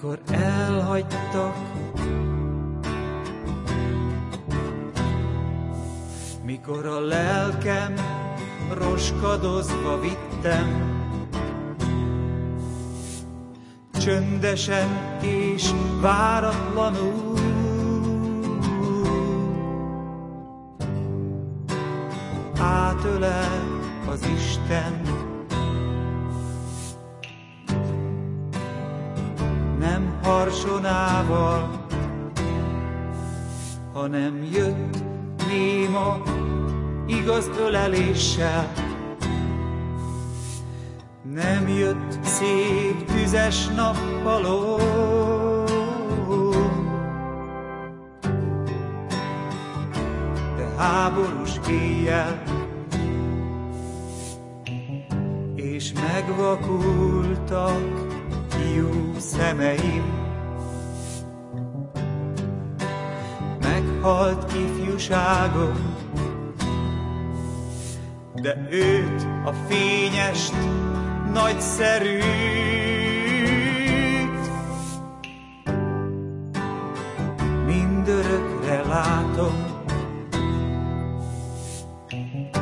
mikor elhagytak, mikor a lelkem roskadozva vittem, csöndesen és váratlanul. Átölel az Isten, nem harsonával, hanem jött néma igaz öleléssel. Nem jött szép tüzes nappaló, de háborús éjjel, és megvakultak fiú szemeim. Meghalt ifjúságom, de őt, a fényest, nagyszerűt mindörökre látom.